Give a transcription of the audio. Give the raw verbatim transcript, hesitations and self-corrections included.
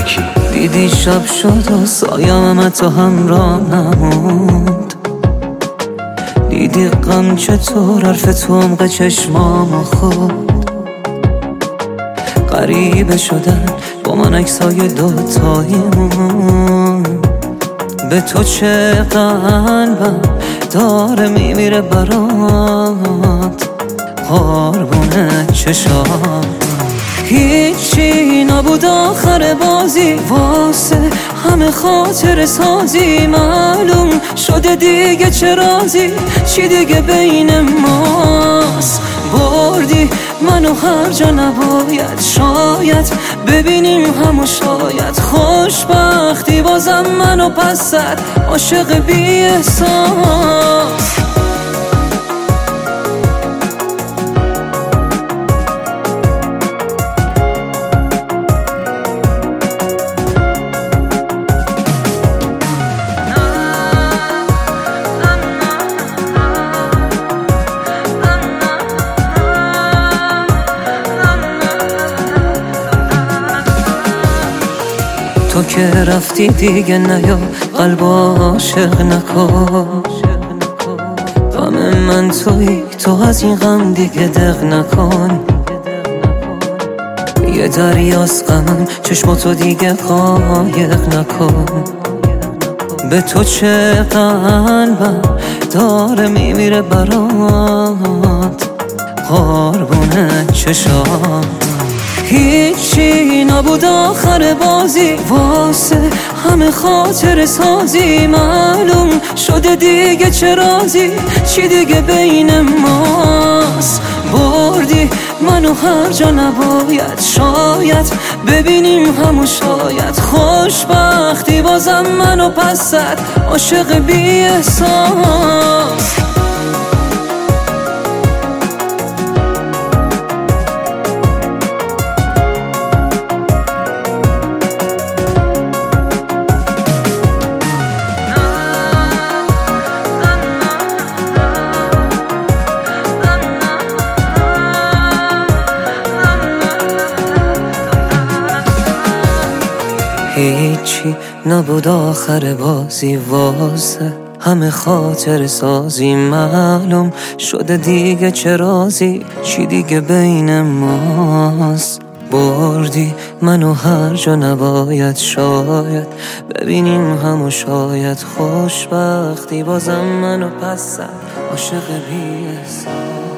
کی؟ دیدی شب شد و سایم تو همراه نموند، دیدی غم چطور حرف تو عمق چشمام خود غریبه شدن با من عکسای دوتاییمون. به تو چه قلبم داره میمیره برات، قربونه چشام. هیچی نبود آخر بازی واسه همه خاطر سازی، معلوم شده دیگه چه رازی، چی دیگه بین ماست. بردی منو هر جا نباید، شاید ببینیم همو شاید خوشبختی بازم منو پس زد، عاشق بی احساس. تو که رفتی دیگه نیا قلب عاشق نکن، غم من تویی تو از این غم دیگه دق نکن. یه دریاست غمم چشماتو دیگه قایق نکن. به تو چه قلبم داره میمیره برات، قربونه چشام. هیچی نبود آخر بازی واسه همه خاطر سازی، معلوم شده دیگه چه رازی، چی دیگه بین ماست. بردی منو هر جا نباید، شاید ببینیم همو شاید خوشبختی بازم منو پس زد، عاشق بی احساس. هیچی نبود آخر بازی واسه همه خاطر سازی، معلوم شده دیگه چه رازی، چی دیگه بین ماست. بردی منو هر جا نباید، شاید ببینیم همو شاید خوشبختی بازم منو پس زد، عاشق بی احساس.